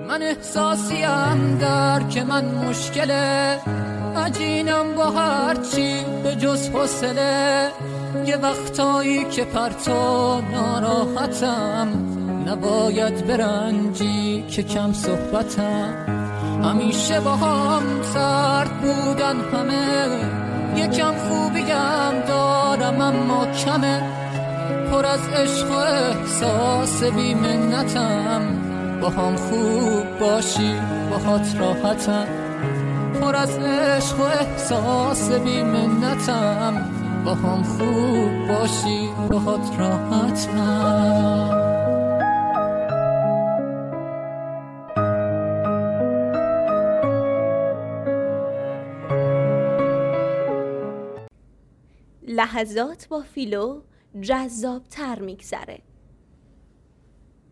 من احساسیم در که من مشکله، عجینم با هرچی به جز حوصله. یه وقتایی که پرتو ناراحتم، نباید برنجی که کم صحبتم. همیشه با هم سرد بودن همه، یکم خوبیم دارم اما کمه. پر از عشق و احساس بی منتم، با هم خوب باشی باهات راحتم. پر از عشق و احساس بی منتم، با هم خوب باشی باهات راحتم. لحظات با فیلو جذاب تر میگذره.